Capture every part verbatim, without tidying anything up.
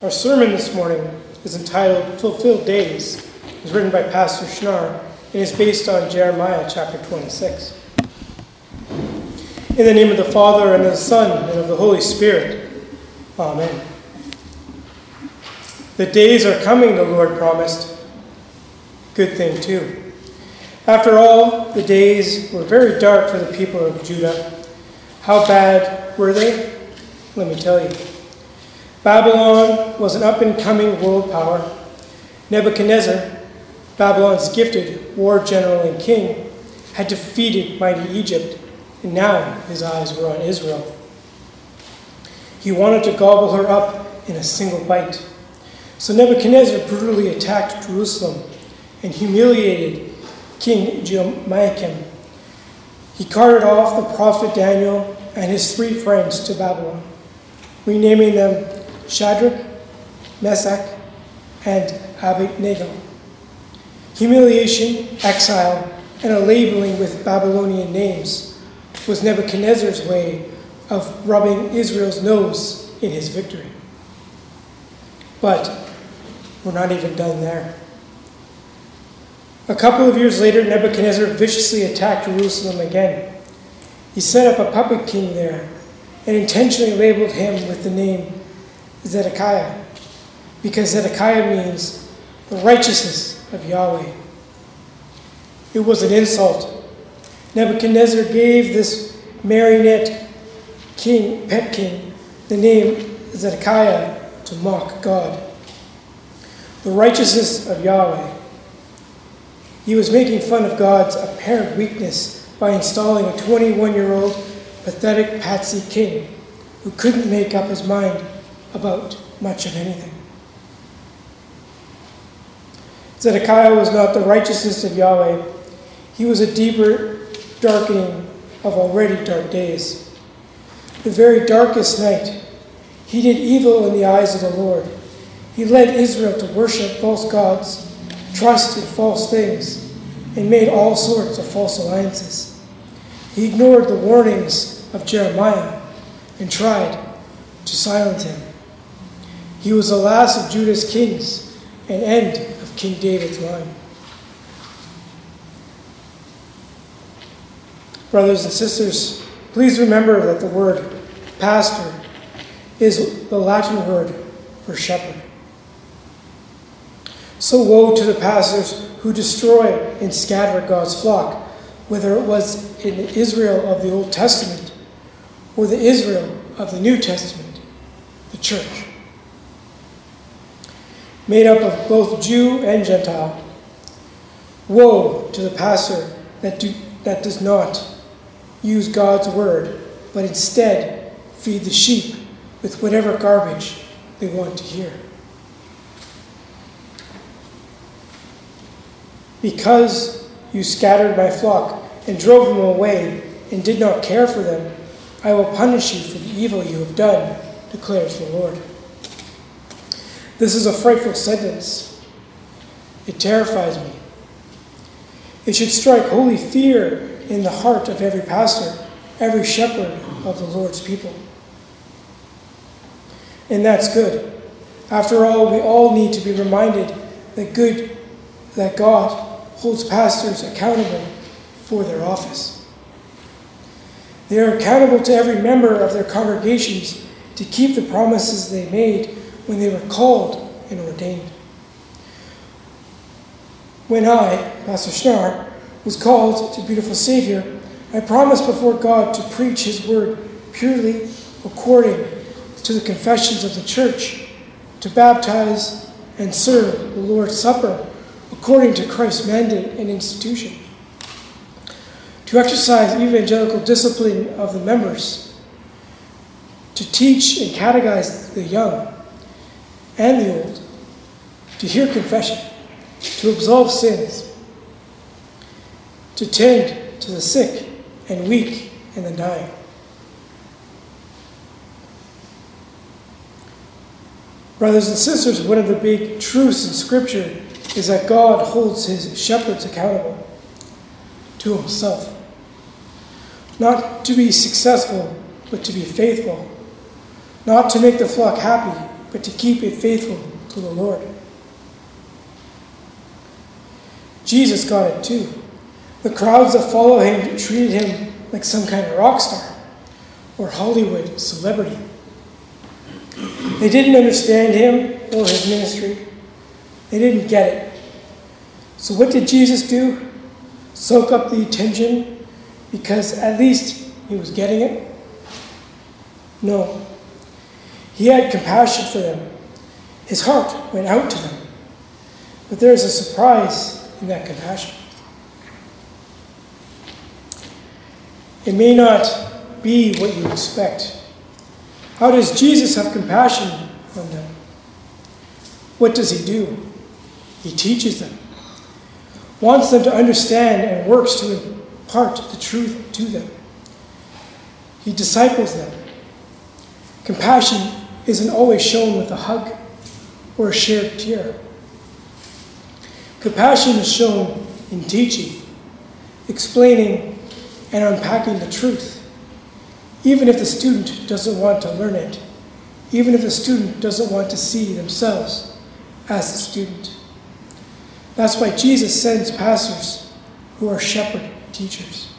Our sermon this morning is entitled Fulfilled Days. It was written by Pastor Schnarr and is based on Jeremiah chapter twenty-six. In the name of the Father, and of the Son, and of the Holy Spirit. Amen. The days are coming, the Lord promised. Good thing, too. After all, the days were very dark for the people of Judah. How bad were they? Let me tell you. Babylon was an up-and-coming world power. Nebuchadnezzar, Babylon's gifted war general and king, had defeated mighty Egypt, and now his eyes were on Israel. He wanted to gobble her up in a single bite. So Nebuchadnezzar brutally attacked Jerusalem and humiliated King Jehoiakim. He carted off the prophet Daniel and his three friends to Babylon, renaming them Shadrach, Meshach, and Abednego. Humiliation, exile, and a labeling with Babylonian names was Nebuchadnezzar's way of rubbing Israel's nose in his victory. But we're not even done there. A couple of years later, Nebuchadnezzar viciously attacked Jerusalem again. He set up a puppet king there and intentionally labeled him with the name Zedekiah, because Zedekiah means the righteousness of Yahweh. It was an insult. Nebuchadnezzar gave this marionette king, pet king, the name Zedekiah to mock God. The righteousness of Yahweh. He was making fun of God's apparent weakness by installing a twenty-one-year-old pathetic patsy king who couldn't make up his mind about much of anything. Zedekiah was not the righteousness of Yahweh. He was a deeper darkening of already dark days. The very darkest night, he did evil in the eyes of the Lord. He led Israel to worship false gods, trust in false things, and made all sorts of false alliances. He ignored the warnings of Jeremiah and tried to silence him. He was the last of Judah's kings and end of King David's line. Brothers and sisters, please remember that the word pastor is the Latin word for shepherd. So woe to the pastors who destroy and scatter God's flock, whether it was in the Israel of the Old Testament or the Israel of the New Testament, the church. Made up of both Jew and Gentile. Woe to the pastor that, do, that does not use God's word, but instead feed the sheep with whatever garbage they want to hear. Because you scattered my flock and drove them away and did not care for them, I will punish you for the evil you have done, declares the Lord. This is a frightful sentence. It terrifies me. It should strike holy fear in the heart of every pastor, every shepherd of the Lord's people. And that's good. After all, we all need to be reminded that good, that God holds pastors accountable for their office. They are accountable to every member of their congregations to keep the promises they made when they were called and ordained. When I, Pastor Schnarr, was called to Beautiful Savior, I promised before God to preach his word purely according to the confessions of the church, to baptize and serve the Lord's Supper according to Christ's mandate and institution, to exercise evangelical discipline of the members, to teach and catechize the young and the old, to hear confession, to absolve sins, to tend to the sick and weak and the dying. Brothers and sisters, one of the big truths in Scripture is that God holds his shepherds accountable to himself. Not to be successful, but to be faithful. Not to make the flock happy, but to keep it faithful to the Lord. Jesus got it too. The crowds that followed him treated him like some kind of rock star or Hollywood celebrity. They didn't understand him or his ministry. They didn't get it. So what did Jesus do? Soak up the attention because at least he was getting it? No. He had compassion for them. His heart went out to them. But there is a surprise in that compassion. It may not be what you expect. How does Jesus have compassion on them? What does he do? He teaches them, wants them to understand, and works to impart the truth to them. He disciples them. Compassion isn't always shown with a hug or a shared tear. Compassion is shown in teaching, explaining, and unpacking the truth, even if the student doesn't want to learn it, even if the student doesn't want to see themselves as the student. That's why Jesus sends pastors who are shepherd teachers.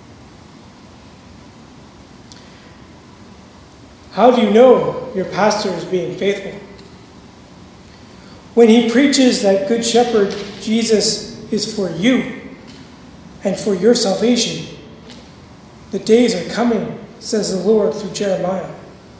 How do you know your pastor is being faithful? When he preaches that Good Shepherd Jesus is for you and for your salvation, the days are coming, says the Lord through Jeremiah,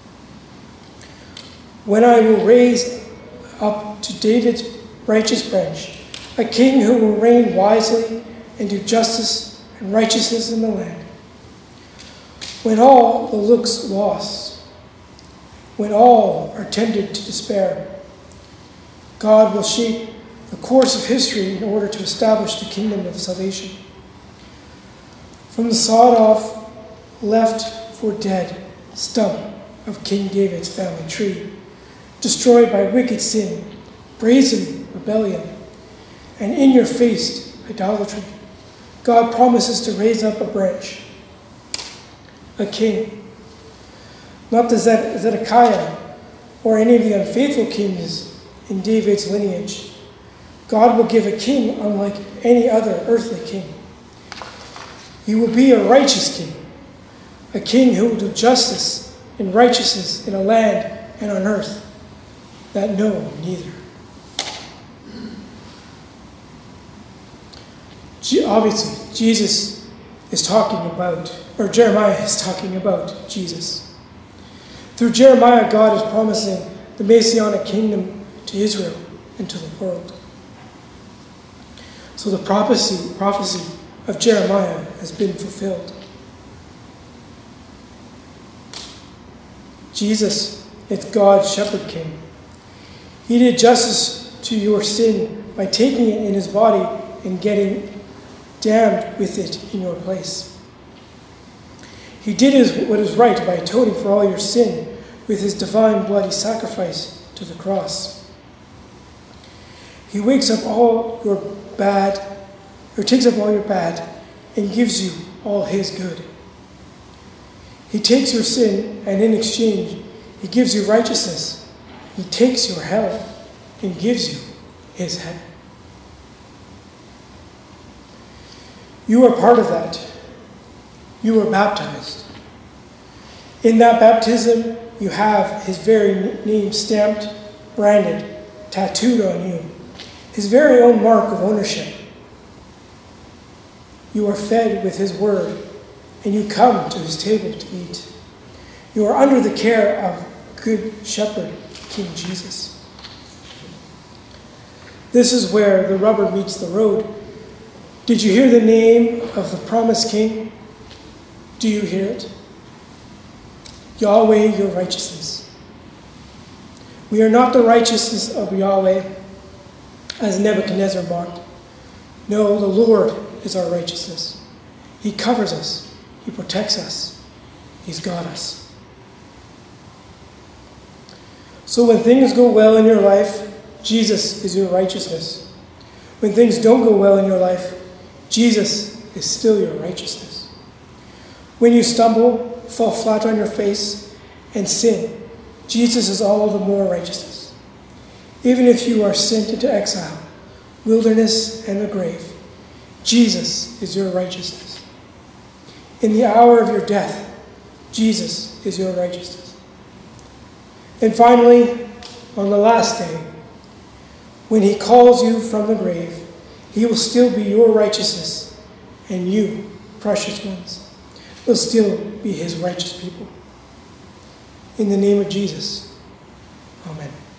when I will raise up to David's righteous branch a king who will reign wisely and do justice and righteousness in the land. When all the looks lost, when all are tempted to despair, God will shape the course of history in order to establish the kingdom of salvation. From the sawed-off, left for dead stump of King David's family tree, destroyed by wicked sin, brazen rebellion, and in-your-face idolatry, God promises to raise up a branch, a king. Not the Zedekiah or any of the unfaithful kings in David's lineage. God will give a king unlike any other earthly king. He will be a righteous king, a king who will do justice and righteousness in a land and on earth that know neither. Obviously, Jesus is talking about, or Jeremiah is talking about Jesus. Through Jeremiah, God is promising the Messianic kingdom to Israel and to the world. So the prophecy, prophecy of Jeremiah has been fulfilled. Jesus is God's shepherd king. He did justice to your sin by taking it in his body and getting damned with it in your place. He did his, what is right by atoning for all your sin with his divine bloody sacrifice to the cross. He wakes up all your bad, or takes up all your bad and gives you all his good. He takes your sin and in exchange, he gives you righteousness. He takes your hell and gives you his heaven. You are part of that. You were baptized. In that baptism, you have his very name stamped, branded, tattooed on you. His very own mark of ownership. You are fed with his word, and you come to his table to eat. You are under the care of Good Shepherd, King Jesus. This is where the rubber meets the road. Did you hear the name of the promised king? Do you hear it? Yahweh, your righteousness. We are not the righteousness of Yahweh, as Nebuchadnezzar mocked. No, the Lord is our righteousness. He covers us. He protects us. He's got us. So when things go well in your life, Jesus is your righteousness. When things don't go well in your life, Jesus is still your righteousness. When you stumble, fall flat on your face, and sin, Jesus is all the more righteousness. Even if you are sent into exile, wilderness, and the grave, Jesus is your righteousness. In the hour of your death, Jesus is your righteousness. And finally, on the last day, when he calls you from the grave, he will still be your righteousness, and you, precious ones, will still be his righteous people. In the name of Jesus, amen.